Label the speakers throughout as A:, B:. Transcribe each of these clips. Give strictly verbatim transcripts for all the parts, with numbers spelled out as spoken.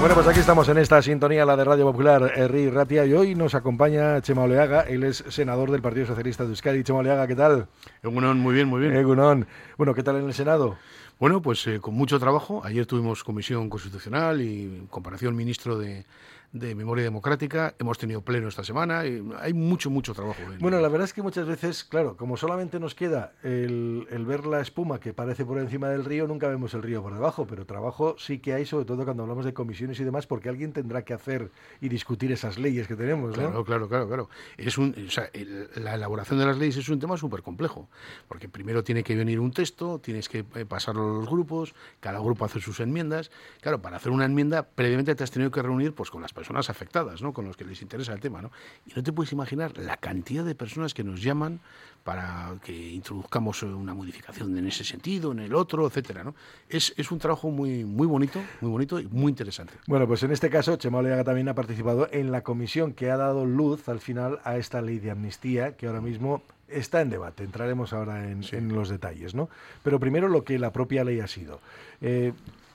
A: Bueno, pues aquí estamos en esta sintonía, la de Radio Popular, Herri Ratia, y hoy nos acompaña Txema Oleaga. Él es senador del Partido Socialista de Euskadi. Txema Oleaga, ¿qué tal?
B: Egunon, muy bien, muy bien.
A: Egunon. Bueno, ¿qué tal en el Senado?
B: Bueno, pues eh, con mucho trabajo. Ayer tuvimos comisión constitucional y comparación ministro de, de Memoria Democrática. Hemos tenido pleno esta semana. Y hay mucho, mucho trabajo. En...
A: Bueno, la verdad es que muchas veces, claro, como solamente nos queda el, el ver la espuma que parece por encima del río, nunca vemos el río por debajo, pero trabajo sí que hay, sobre todo cuando hablamos de comisiones y demás, porque alguien tendrá que hacer y discutir esas leyes que tenemos, ¿no?
B: Claro, claro, claro, claro. Es un, o sea, el, la elaboración de las leyes es un tema súper complejo, porque primero tiene que venir un texto, tienes que eh, pasarlo a los grupos, cada grupo hace sus enmiendas. Claro, para hacer una enmienda, previamente te has tenido que reunir pues con las personas afectadas, ¿no? Con los que les interesa el tema, ¿no? Y no te puedes imaginar la cantidad de personas que nos llaman para que introduzcamos una modificación en ese sentido, en el otro, etcétera, ¿no? Es, es un trabajo muy, muy bonito, muy bonito y muy interesante.
A: Bueno, pues en este caso, Txema Oleaga también ha participado en la comisión que ha dado luz al final a esta ley de amnistía, que ahora mismo está en debate. Entraremos ahora en, sí. en los detalles, ¿no? Pero primero lo que la propia ley ha sido. Eh,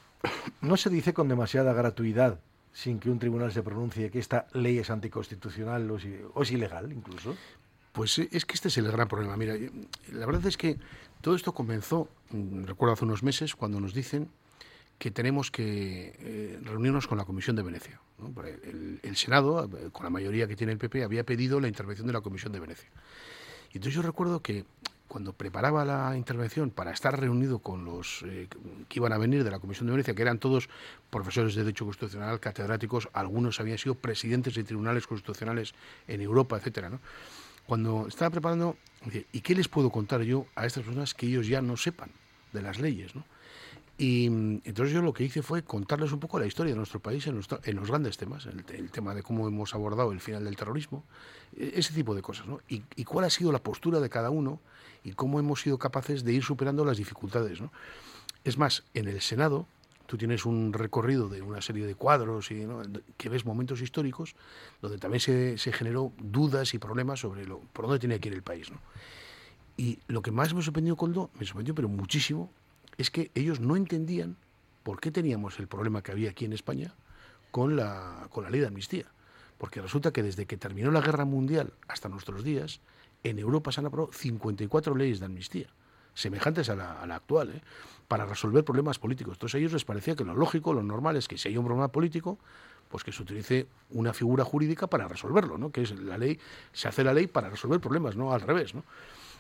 A: no se dice con demasiada gratuidad, sin que un tribunal se pronuncie, que esta ley es anticonstitucional o, si, o es ilegal, incluso.
B: Pues es que este es el gran problema. Mira, la verdad es que todo esto comenzó, recuerdo hace unos meses, cuando nos dicen que tenemos que eh, reunirnos con la Comisión de Venecia, ¿no? el, el Senado, con la mayoría que tiene el P P, había pedido la intervención de la Comisión de Venecia. Y entonces yo recuerdo que cuando preparaba la intervención para estar reunido con los eh, que iban a venir de la Comisión de Venecia, que eran todos profesores de Derecho Constitucional, catedráticos, algunos habían sido presidentes de tribunales constitucionales en Europa, etcétera, ¿no? Cuando estaba preparando, ¿y qué les puedo contar yo a estas personas que ellos ya no sepan de las leyes, ¿no? Y entonces yo lo que hice fue contarles un poco la historia de nuestro país en los, en los grandes temas, el, el tema de cómo hemos abordado el final del terrorismo, ese tipo de cosas, ¿no? Y, y cuál ha sido la postura de cada uno y cómo hemos sido capaces de ir superando las dificultades, ¿no? Es más, en el Senado tú tienes un recorrido de una serie de cuadros y, ¿no? que ves momentos históricos donde también se, se generó dudas y problemas sobre lo, por dónde tenía que ir el país, ¿no? Y lo que más me sorprendió, Coldo, me sorprendió pero muchísimo, es que ellos no entendían por qué teníamos el problema que había aquí en España con la, con la ley de amnistía. Porque resulta que desde que terminó la Guerra Mundial hasta nuestros días, en Europa se han aprobado cincuenta y cuatro leyes de amnistía, semejantes a la, a la actual, ¿eh? para resolver problemas políticos. Entonces a ellos les parecía que lo lógico, lo normal es que si hay un problema político, pues que se utilice una figura jurídica para resolverlo, ¿no? Que es la ley, se hace la ley para resolver problemas, no al revés, ¿no?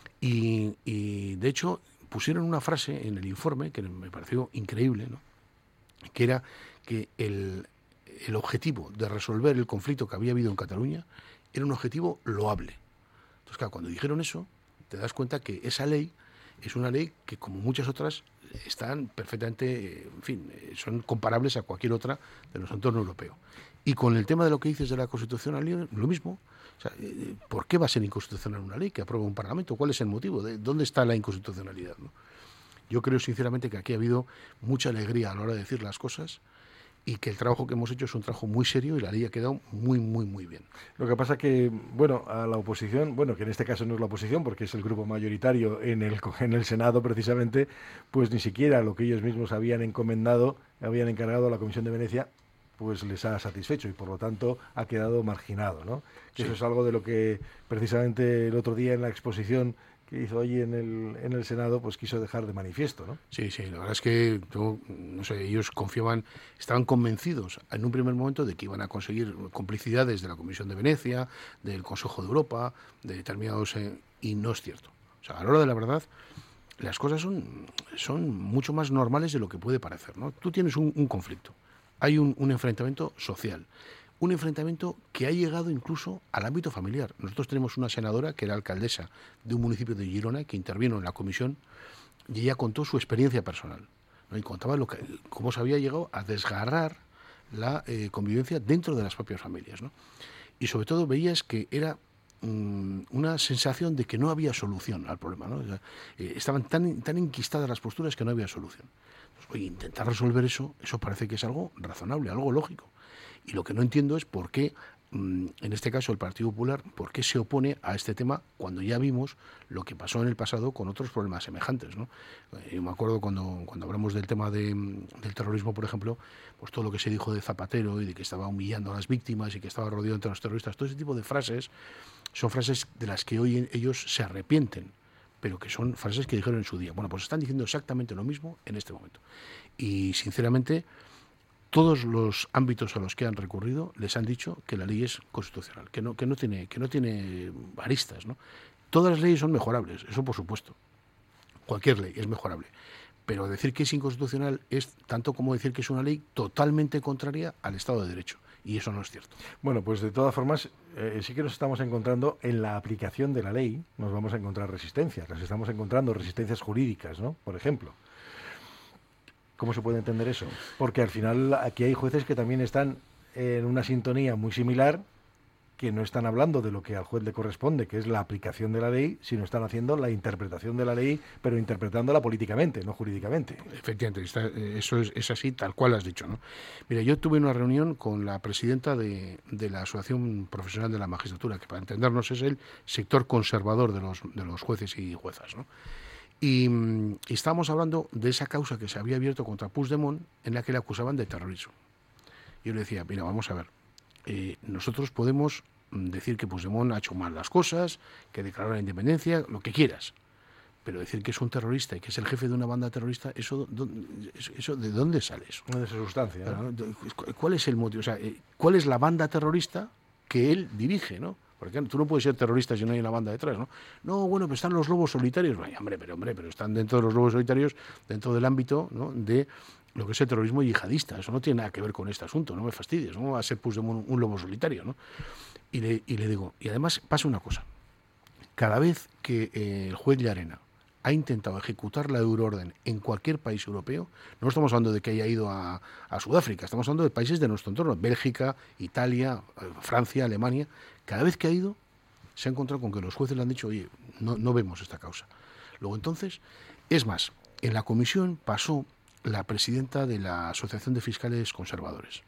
B: Y, y de hecho pusieron una frase en el informe que me pareció increíble, ¿no? Que era que el, el objetivo de resolver el conflicto que había habido en Cataluña era un objetivo loable. Entonces, claro, cuando dijeron eso, te das cuenta que esa ley es una ley que, como muchas otras, están perfectamente, en fin, son comparables a cualquier otra de nuestro entorno europeo. Y con el tema de lo que dices de la constitucionalidad, lo mismo. O sea, ¿por qué va a ser inconstitucional una ley que aprueba un Parlamento? ¿Cuál es el motivo? ¿De dónde está la inconstitucionalidad, ¿no? Yo creo sinceramente que aquí ha habido mucha alegría a la hora de decir las cosas y que el trabajo que hemos hecho es un trabajo muy serio y la ley ha quedado muy, muy, muy bien.
A: Lo que pasa que, bueno, a la oposición, bueno, que en este caso no es la oposición porque es el grupo mayoritario en el, en el Senado precisamente, pues ni siquiera lo que ellos mismos habían encomendado, habían encargado a la Comisión de Venecia, pues les ha satisfecho y por lo tanto ha quedado marginado, ¿no? Que sí. Eso es algo de lo que precisamente el otro día en la exposición que hizo hoy en el, en el Senado, pues quiso dejar de manifiesto, ¿no?
B: Sí, sí, la verdad es que, yo, no sé, ellos confiaban, estaban convencidos en un primer momento de que iban a conseguir complicidades de la Comisión de Venecia, del Consejo de Europa, de determinados, eh, y no es cierto. O sea, a la hora de la verdad, las cosas son, son mucho más normales de lo que puede parecer, ¿no? Tú tienes un, un conflicto, hay un, un enfrentamiento social, un enfrentamiento que ha llegado incluso al ámbito familiar. Nosotros tenemos una senadora que era alcaldesa de un municipio de Girona que intervino en la comisión y ella contó su experiencia personal, ¿no? Y contaba lo que, cómo se había llegado a desgarrar la eh, convivencia dentro de las propias familias, ¿no? Y sobre todo veías que era mmm, una sensación de que no había solución al problema, ¿no? O sea, eh, estaban tan, tan enquistadas las posturas que no había solución. Pues, oye, intentar resolver eso, eso parece que es algo razonable, algo lógico. Y lo que no entiendo es por qué en este caso el Partido Popular, ¿por qué se opone a este tema cuando ya vimos lo que pasó en el pasado con otros problemas semejantes, ¿no? Yo me acuerdo cuando, cuando hablamos del tema de, del terrorismo, por ejemplo, pues todo lo que se dijo de Zapatero y de que estaba humillando a las víctimas y que estaba rodeado entre los terroristas, todo ese tipo de frases son frases de las que hoy ellos se arrepienten, pero que son frases que dijeron en su día. Bueno, pues están diciendo exactamente lo mismo en este momento. Y sinceramente, todos los ámbitos a los que han recurrido les han dicho que la ley es constitucional, que no, que no tiene, que no tiene aristas, ¿no? Todas las leyes son mejorables, eso por supuesto. Cualquier ley es mejorable. Pero decir que es inconstitucional es tanto como decir que es una ley totalmente contraria al Estado de Derecho. Y eso no es cierto.
A: Bueno, pues de todas formas, eh, sí que nos estamos encontrando en la aplicación de la ley, nos vamos a encontrar resistencias. Las estamos encontrando resistencias jurídicas, ¿no? Por ejemplo. ¿Cómo se puede entender eso? Porque al final aquí hay jueces que también están en una sintonía muy similar, que no están hablando de lo que al juez le corresponde, que es la aplicación de la ley, sino están haciendo la interpretación de la ley, pero interpretándola políticamente, no jurídicamente.
B: Efectivamente, está, eso es, es así, tal cual has dicho, ¿no? Mira, yo tuve una reunión con la presidenta de, de la Asociación Profesional de la Magistratura, que para entendernos es el sector conservador de los, de los jueces y juezas, ¿no? Y, y estábamos hablando de esa causa que se había abierto contra Puigdemont, en la que le acusaban de terrorismo. Yo le decía, mira, vamos a ver, eh, nosotros podemos decir que Puigdemont ha hecho mal las cosas, que declaró la independencia, lo que quieras, pero decir que es un terrorista y que es el jefe de una banda terrorista, eso, eso ¿de dónde sale eso?
A: De esa sustancia, ¿no?
B: ¿Cuál es el motivo? O sea, ¿cuál es la banda terrorista que él dirige, ¿no? Porque tú no puedes ser terrorista si no hay una banda detrás, ¿no? No, bueno, pues están los lobos solitarios. Ay, hombre, pero hombre, pero están dentro de los lobos solitarios, dentro del ámbito, ¿no?, de lo que es el terrorismo yihadista. Eso no tiene nada que ver con este asunto, no me fastidies, no va a ser pues, un, un lobo solitario, ¿no? Y le, y le digo, y además pasa una cosa. Cada vez que eh, el juez Llarena ha intentado ejecutar la euroorden en cualquier país europeo, no estamos hablando de que haya ido a, a Sudáfrica, estamos hablando de países de nuestro entorno, Bélgica, Italia, Francia, Alemania. Cada vez que ha ido, se ha encontrado con que los jueces le han dicho, oye, no, no vemos esta causa. Luego entonces, es más, en la comisión pasó la presidenta de la Asociación de Fiscales Conservadores.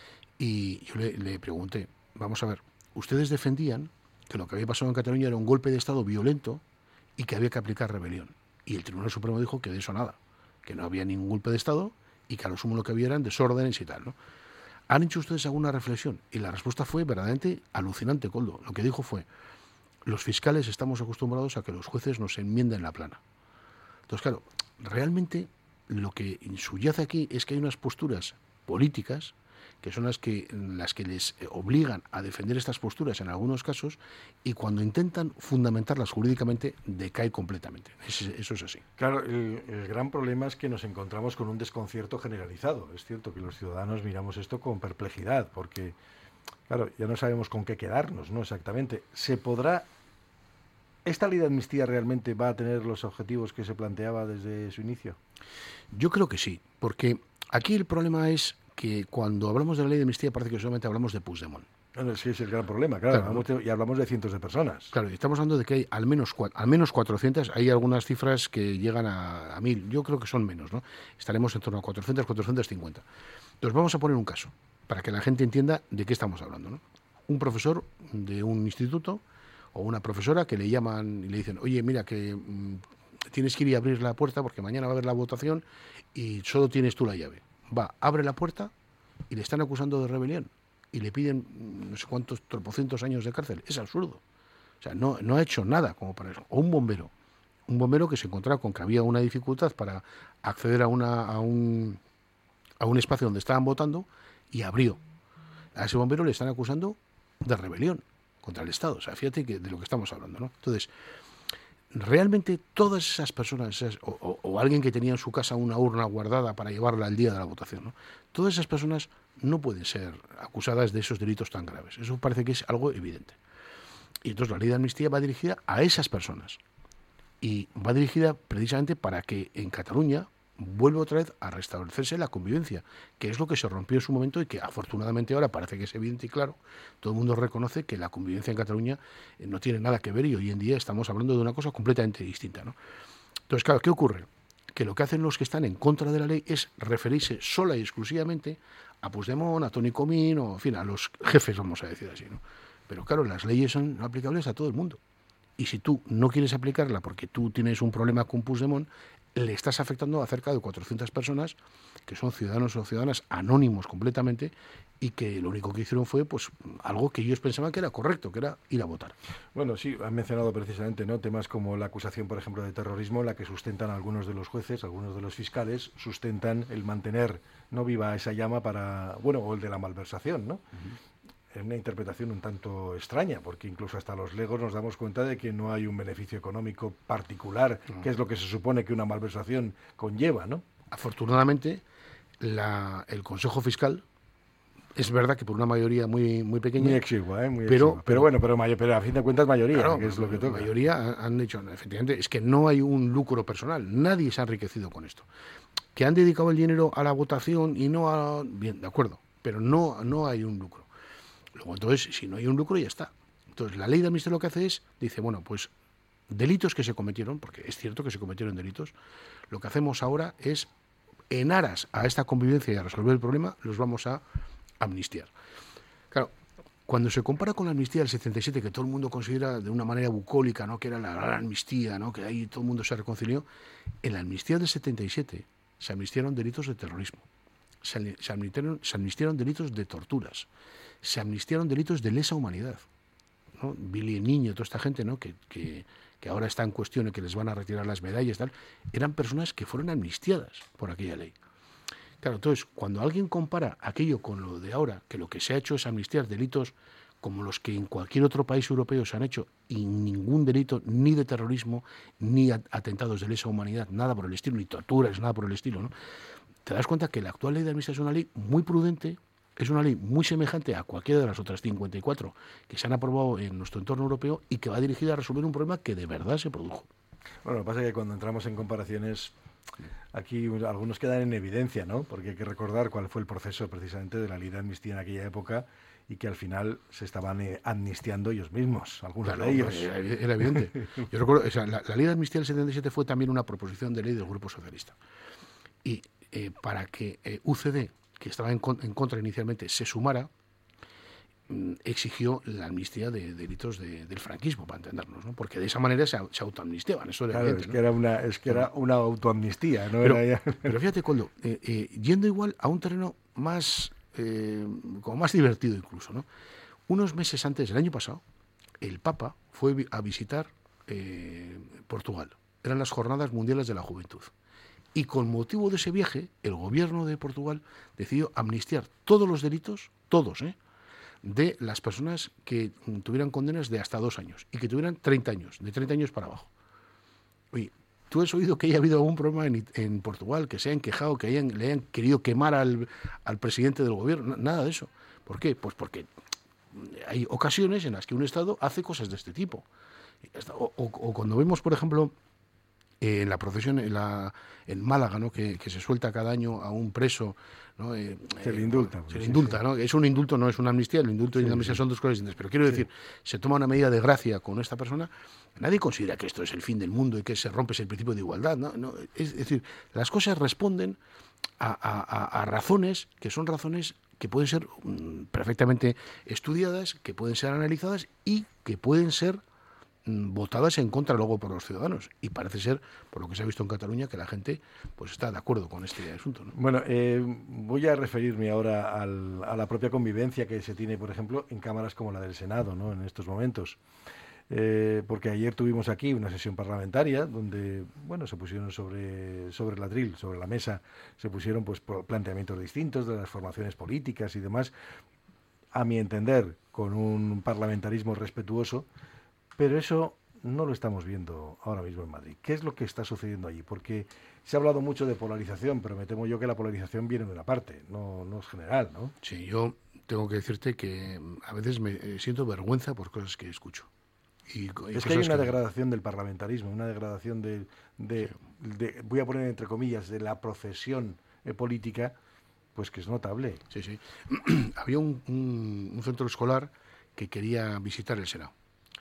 B: Y yo le, le pregunté, vamos a ver, ustedes defendían que lo que había pasado en Cataluña era un golpe de Estado violento y que había que aplicar rebelión. Y el Tribunal Supremo dijo que de eso nada, que no había ningún golpe de Estado y que a lo sumo lo que había eran desórdenes y tal, ¿no? ¿Han hecho ustedes alguna reflexión? Y la respuesta fue verdaderamente alucinante, Koldo. Lo que dijo fue, los fiscales estamos acostumbrados a que los jueces nos enmienden la plana. Entonces, claro, realmente lo que subyace aquí es que hay unas posturas políticas que son las que, las que les obligan a defender estas posturas en algunos casos, y cuando intentan fundamentarlas jurídicamente decae completamente. Eso, eso es así.
A: Claro, el, el gran problema es que nos encontramos con un desconcierto generalizado. Es cierto que los ciudadanos miramos esto con perplejidad, porque, claro, ya no sabemos con qué quedarnos, ¿no? Exactamente. ¿Se podrá... ¿Esta ley de amnistía realmente va a tener los objetivos que se planteaba desde su inicio?
B: Yo creo que sí, porque aquí el problema es que cuando hablamos de la ley de amnistía parece que solamente hablamos de Puigdemont.
A: Bueno, sí, es el gran problema, claro, claro. Hablamos de, y hablamos de cientos de personas.
B: Claro, y estamos hablando de que hay al menos, al menos cuatrocientas, hay algunas cifras que llegan a, a mil, yo creo que son menos, ¿no? Estaremos en torno a cuatrocientas, cuatrocientas cincuenta. Entonces vamos a poner un caso, para que la gente entienda de qué estamos hablando, ¿no? Un profesor de un instituto o una profesora que le llaman y le dicen, oye, mira, que mmm, tienes que ir y abrir la puerta porque mañana va a haber la votación y solo tienes tú la llave. Va, abre la puerta y le están acusando de rebelión y le piden no sé cuántos tropocientos años de cárcel. Es absurdo. O sea, no, no ha hecho nada como para eso. O un bombero. Un bombero que se encontraba con que había una dificultad para acceder a, una, a, un, a un espacio donde estaban votando y abrió. A ese bombero le están acusando de rebelión contra el Estado. O sea, fíjate que de lo que estamos hablando, ¿no? Entonces, realmente todas esas personas, esas, o, o, o alguien que tenía en su casa una urna guardada para llevarla al día de la votación, ¿no? Todas esas personas no pueden ser acusadas de esos delitos tan graves. Eso parece que es algo evidente. Y entonces la ley de amnistía va dirigida a esas personas. Y va dirigida precisamente para que en Cataluña vuelva otra vez a restablecerse la convivencia, que es lo que se rompió en su momento y que afortunadamente ahora parece que es evidente y claro. Todo el mundo reconoce que la convivencia en Cataluña no tiene nada que ver y hoy en día estamos hablando de una cosa completamente distinta, ¿no? Entonces, claro, ¿qué ocurre? Que lo que hacen los que están en contra de la ley es referirse sola y exclusivamente a Puigdemont, a Toni Comín, o en fin, a los jefes, vamos a decir así, ¿no? Pero claro, las leyes son aplicables a todo el mundo. Y si tú no quieres aplicarla porque tú tienes un problema con Puigdemont, le estás afectando a cerca de cuatrocientas personas que son ciudadanos o ciudadanas anónimos completamente y que lo único que hicieron fue pues algo que ellos pensaban que era correcto, que era ir a votar.
A: Bueno, sí, han mencionado precisamente, ¿no?, temas como la acusación, por ejemplo, de terrorismo, la que sustentan algunos de los jueces, algunos de los fiscales, sustentan el mantener no viva esa llama para, bueno, o el de la malversación, ¿no? Uh-huh. Es una interpretación un tanto extraña, porque incluso hasta los legos nos damos cuenta de que no hay un beneficio económico particular, uh-huh, que es lo que se supone que una malversación conlleva, ¿no?
B: Afortunadamente, la, el Consejo Fiscal, es verdad que por una mayoría muy muy pequeña,
A: muy exigua, ¿eh? Muy
B: pero,
A: exigua. pero bueno, pero, mayor, pero a fin de cuentas mayoría,
B: claro,
A: que es lo que toca.
B: La mayoría han dicho, efectivamente, es que no hay un lucro personal, nadie se ha enriquecido con esto. Que han dedicado el dinero a la votación y no a... Bien, de acuerdo, pero no, no hay un lucro. Luego, entonces, si no hay un lucro, ya está. Entonces, la ley de amnistía lo que hace es, dice, bueno, pues delitos que se cometieron, porque es cierto que se cometieron delitos, lo que hacemos ahora es, en aras a esta convivencia y a resolver el problema, los vamos a amnistiar. Claro, cuando se compara con la amnistía del setenta y siete, que todo el mundo considera de una manera bucólica, ¿no?, que era la gran amnistía, ¿no?, que ahí todo el mundo se reconcilió, en la amnistía del setenta y siete se amnistiaron delitos de terrorismo, se, se, amnistiaron, se amnistiaron delitos de torturas, se amnistiaron delitos de lesa humanidad, ¿no? Billy el Niño, toda esta gente, ¿no?, que, que, que ahora está en cuestión y que les van a retirar las medallas, tal, eran personas que fueron amnistiadas por aquella ley. Claro, entonces, cuando alguien compara aquello con lo de ahora, que lo que se ha hecho es amnistiar delitos como los que en cualquier otro país europeo se han hecho, y ningún delito ni de terrorismo, ni atentados de lesa humanidad, nada por el estilo, ni torturas, nada por el estilo, ¿no?, te das cuenta que la actual ley de amnistía es una ley muy prudente, es una ley muy semejante a cualquiera de las otras cincuenta y cuatro que se han aprobado en nuestro entorno europeo y que va dirigida a resolver un problema que de verdad se produjo.
A: Bueno, lo que pasa es que cuando entramos en comparaciones, aquí algunos quedan en evidencia, ¿no? Porque hay que recordar cuál fue el proceso precisamente de la ley de amnistía en aquella época y que al final se estaban eh, amnistiando ellos mismos, algunos
B: claro,
A: de ellos.
B: Era, era evidente. Yo recuerdo, o sea, la, la ley de amnistía del setenta y siete fue también una proposición de ley del Grupo Socialista. Y eh, para que eh, U C D, que estaba en, con, en contra inicialmente, se sumara, mm, exigió la amnistía de delitos de, del franquismo, para entendernos, ¿no? Porque de esa manera se, se autoamnistiaban. Eso era
A: claro,
B: evidente,
A: es,
B: ¿no?
A: que era una, es que era una autoamnistía, ¿no?
B: Pero,
A: era ya...
B: pero fíjate, Coldo, eh, eh, yendo igual a un terreno más, eh, como más divertido incluso, ¿no? Unos meses antes, el año pasado, el Papa fue a visitar eh, Portugal. Eran las Jornadas Mundiales de la Juventud. Y con motivo de ese viaje, el gobierno de Portugal decidió amnistiar todos los delitos, todos, ¿eh?, de las personas que tuvieran condenas de hasta dos años y que tuvieran treinta años, de treinta años para abajo. Oye, ¿tú has oído que haya habido algún problema en, en Portugal, que se hayan quejado, que hayan, le hayan querido quemar al, al presidente del gobierno? Nada de eso. ¿Por qué? Pues porque hay ocasiones en las que un Estado hace cosas de este tipo. O, o, o cuando vemos, por ejemplo, en la procesión en, la, en Málaga, ¿no?, que, que se suelta cada año a un preso, ¿no?, eh,
A: se le indulta.
B: Eh, se le
A: sí,
B: indulta,
A: sí.
B: ¿no? Es un indulto, no es una amnistía, el indulto sí, y la amnistía sí. son dos cosas distintas. Pero quiero sí. decir, se toma una medida de gracia con esta persona, nadie considera que esto es el fin del mundo y que se rompe el principio de igualdad, ¿no? No, es, es decir, las cosas responden a, a, a razones que son razones que pueden ser mm, perfectamente estudiadas, que pueden ser analizadas y que pueden ser votadas en contra luego por los ciudadanos, y parece ser, por lo que se ha visto en Cataluña, que la gente pues está de acuerdo con este asunto, ¿no?
A: Bueno, eh, voy a referirme ahora al, a la propia convivencia que se tiene, por ejemplo, en cámaras como la del Senado, ¿no?, en estos momentos. Eh, porque ayer tuvimos aquí una sesión parlamentaria donde, bueno, se pusieron sobre, sobre el atril, sobre la mesa, se pusieron pues planteamientos distintos de las formaciones políticas y demás, a mi entender, con un parlamentarismo respetuoso. Pero eso no lo estamos viendo ahora mismo en Madrid. ¿Qué es lo que está sucediendo allí? Porque se ha hablado mucho de polarización, pero me temo yo que la polarización viene de una parte, no, no es general, ¿no?
B: Sí, yo tengo que decirte que a veces me siento vergüenza por cosas que escucho. Y, y
A: es que hay una que... degradación del parlamentarismo, una degradación de, de, sí. de, voy a poner entre comillas, de la profesión eh, política, pues que es notable.
B: Sí, sí. Había un, un, un centro escolar que quería visitar el Senado.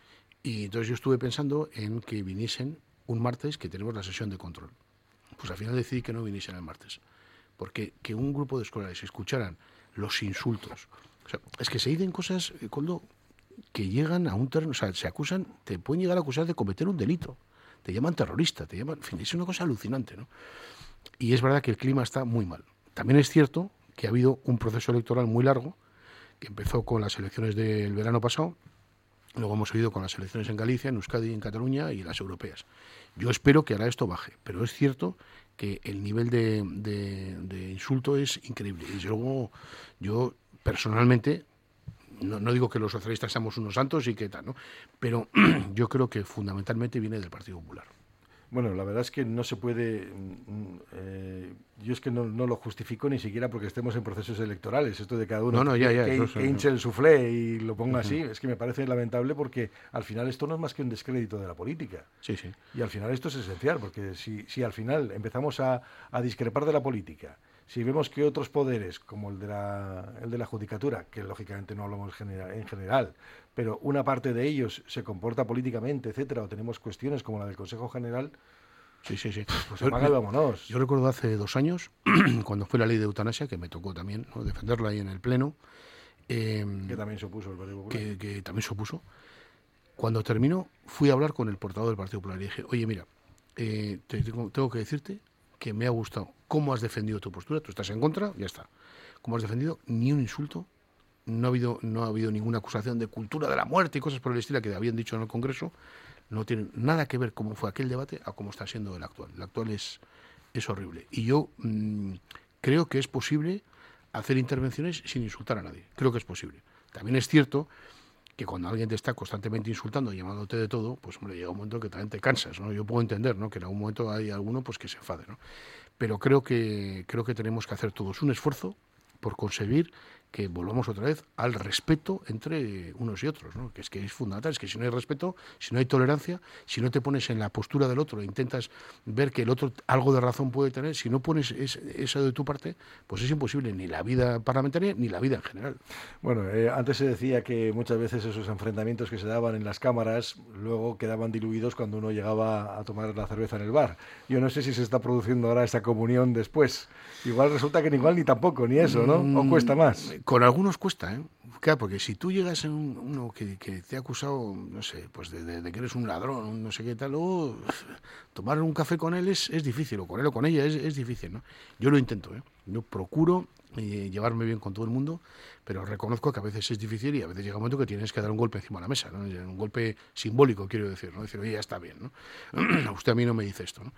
B: Y entonces yo estuve pensando en que viniesen un martes, que tenemos la sesión de control. Pues al final decidí que no viniesen el martes. Porque que un grupo de escolares escucharan los insultos. O sea, es que se dicen cosas, Koldo, que llegan a un terreno, o sea, se acusan, te pueden llegar a acusar de cometer un delito, te llaman terrorista, te llaman, en fin, es una cosa alucinante, ¿no? Y es verdad que el clima está muy mal. También es cierto que ha habido un proceso electoral muy largo, que empezó con las elecciones del verano pasado, luego hemos seguido con las elecciones en Galicia, en Euskadi, en Cataluña y las europeas. Yo espero que ahora esto baje, pero es cierto que el nivel de, de, de insulto es increíble. Y luego yo personalmente, no, no digo que los socialistas seamos unos santos y que tal, ¿no? Pero yo creo que fundamentalmente viene del Partido Popular.
A: Bueno, la verdad es que no se puede, eh, yo es que no, no lo justifico ni siquiera porque estemos en procesos electorales, esto de cada uno
B: no, no, ya, ya,
A: que,
B: eso,
A: que hinche el suflé y lo ponga uh-huh. así, es que me parece lamentable porque al final esto no es más que un descrédito de la política.
B: Sí, sí.
A: Y al final esto es esencial, porque si, si al final empezamos a, a discrepar de la política, si vemos que otros poderes, como el de la, el de la judicatura, que lógicamente no hablamos general, en general, pero una parte de ellos se comporta políticamente, etcétera, o tenemos cuestiones como la del Consejo General,
B: sí, sí, sí.
A: Pues apaga y vámonos.
B: Yo recuerdo hace dos años, cuando fue la ley de eutanasia, que me tocó también, ¿no?, defenderla ahí en el Pleno. Eh,
A: que también se opuso el Partido Popular.
B: Que, que también se opuso. Cuando terminó, fui a hablar con el portavoz del Partido Popular y dije, oye, mira, eh, te, tengo, tengo que decirte que me ha gustado cómo has defendido tu postura, tú estás en contra, ya está. Cómo has defendido, ni un insulto, no ha habido, no ha habido ninguna acusación de cultura de la muerte y cosas por el estilo que habían dicho en el Congreso. No tiene nada que ver cómo fue aquel debate a cómo está siendo el actual. El actual es, es horrible. Y yo mmm, creo que es posible hacer intervenciones sin insultar a nadie. Creo que es posible. También es cierto que cuando alguien te está constantemente insultando y llamándote de todo, pues hombre, llega un momento que también te cansas, ¿no? Yo puedo entender, ¿no?, que en algún momento hay alguno pues que se enfade, ¿no? Pero creo que creo que tenemos que hacer todos un esfuerzo por conseguir que volvamos otra vez al respeto entre unos y otros, ¿no? Que es que es fundamental, es que si no hay respeto, si no hay tolerancia, si no te pones en la postura del otro e intentas ver que el otro algo de razón puede tener, si no pones es, eso de tu parte, pues es imposible ni la vida parlamentaria ni la vida en general.
A: Bueno, eh, antes se decía que muchas veces esos enfrentamientos que se daban en las cámaras luego quedaban diluidos cuando uno llegaba a tomar la cerveza en el bar. Yo no sé si se está produciendo ahora esa comunión después. Igual resulta que ni igual ni tampoco, ni eso, ¿no? ¿O cuesta más?
B: Con algunos cuesta, ¿eh? Claro, porque si tú llegas a un, uno que, que te ha acusado, no sé, pues de, de, de que eres un ladrón, un no sé qué tal, luego tomar un café con él es, es difícil, o con él o con ella es, es difícil, ¿no? Yo lo intento, ¿eh? Yo procuro eh, llevarme bien con todo el mundo, pero reconozco que a veces es difícil y a veces llega un momento que tienes que dar un golpe encima de la mesa, ¿no? Un golpe simbólico, quiero decir, ¿no? Decir, oye, ya está bien, ¿no? Usted a mí no me dice esto, ¿no?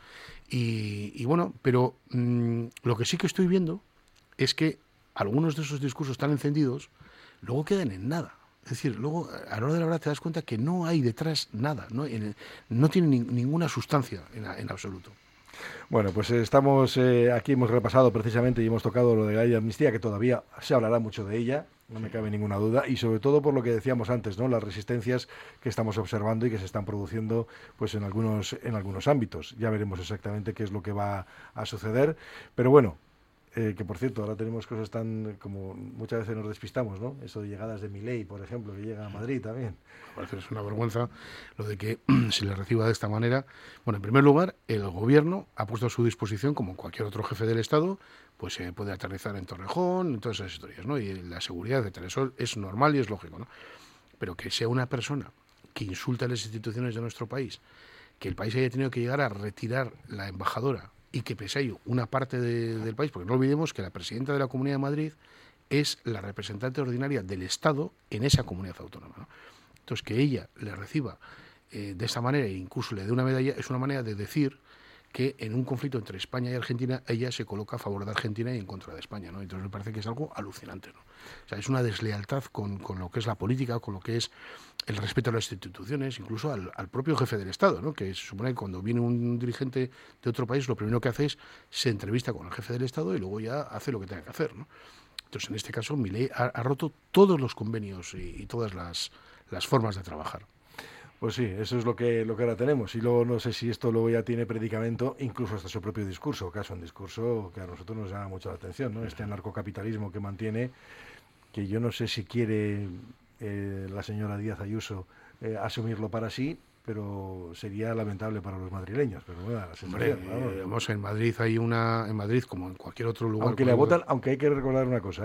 B: Y, y bueno, pero mmm, lo que sí que estoy viendo es que algunos de esos discursos tan encendidos luego quedan en nada. Es decir, luego a la hora de la verdad te das cuenta que no hay detrás nada, no, en, no tiene ni, ninguna sustancia en, en absoluto.
A: Bueno, pues estamos eh, aquí, hemos repasado precisamente y hemos tocado lo de la ley de amnistía, que todavía se hablará mucho de ella, no me cabe ninguna duda, y sobre todo por lo que decíamos antes, ¿no?, las resistencias que estamos observando y que se están produciendo pues en algunos, en algunos ámbitos. Ya veremos exactamente qué es lo que va a suceder, pero bueno, Eh, que por cierto, ahora tenemos cosas tan, como muchas veces nos despistamos, ¿no? Eso de llegadas de Milei, por ejemplo, que llega a Madrid también.
B: Me parece que es una vergüenza lo de que se le reciba de esta manera. Bueno, en primer lugar, el gobierno ha puesto a su disposición, como cualquier otro jefe del Estado, pues se eh, puede aterrizar en Torrejón, en todas esas historias, ¿no? Y la seguridad, etcétera. Eso es normal y es lógico, ¿no? Pero que sea una persona que insulta a las instituciones de nuestro país, que el país haya tenido que llegar a retirar la embajadora y que pese a ello una parte de, del país, porque no olvidemos que la presidenta de la Comunidad de Madrid es la representante ordinaria del Estado en esa comunidad autónoma, ¿no? Entonces, que ella le reciba eh, de esta manera e incluso le dé una medalla es una manera de decir que en un conflicto entre España y Argentina ella se coloca a favor de Argentina y en contra de España, ¿no? Entonces me parece que es algo alucinante, ¿no? O sea, es una deslealtad con, con lo que es la política, con lo que es el respeto a las instituciones, incluso al, al propio jefe del Estado, ¿no? Que se supone que cuando viene un dirigente de otro país lo primero que hace es se entrevista con el jefe del Estado y luego ya hace lo que tenga que hacer, ¿no? Entonces, en este caso, Milei ha, ha roto todos los convenios y, y todas las, las formas de trabajar.
A: Pues sí, eso es lo que lo que ahora tenemos. Y luego no sé si esto luego ya tiene predicamento, incluso hasta su propio discurso, caso un discurso que a nosotros nos llama mucho la atención, ¿no? Este anarcocapitalismo que mantiene, que yo no sé si quiere eh, la señora Díaz Ayuso eh, asumirlo para sí, pero sería lamentable para los madrileños. Pero bueno, la
B: Hombre, vamos. Eh, vamos, en Madrid hay una, en Madrid como en cualquier otro lugar.
A: Aunque le votan, aunque hay que recordar una cosa, ¿eh?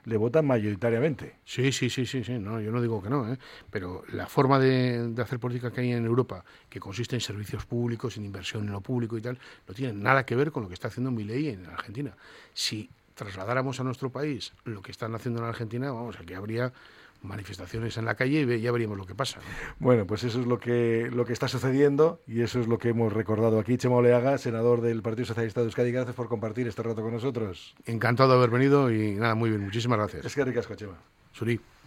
A: le votan mayoritariamente.
B: Sí, sí, sí, sí, sí. No, yo no digo que no, ¿eh? Pero la forma de, de hacer política que hay en Europa, que consiste en servicios públicos, en inversión en lo público y tal, no tiene nada que ver con lo que está haciendo Milei en Argentina. Si trasladáramos a nuestro país lo que están haciendo en Argentina, vamos, aquí habría manifestaciones en la calle y ya veríamos lo que pasa, ¿no?
A: Bueno, pues eso es lo que lo que está sucediendo y eso es lo que hemos recordado aquí. Chema Oleaga, senador del Partido Socialista de Euskadi, gracias por compartir este rato con nosotros.
B: Encantado de haber venido y nada, muy bien, muchísimas gracias.
A: Es que ricasco, Chema.
B: Suri.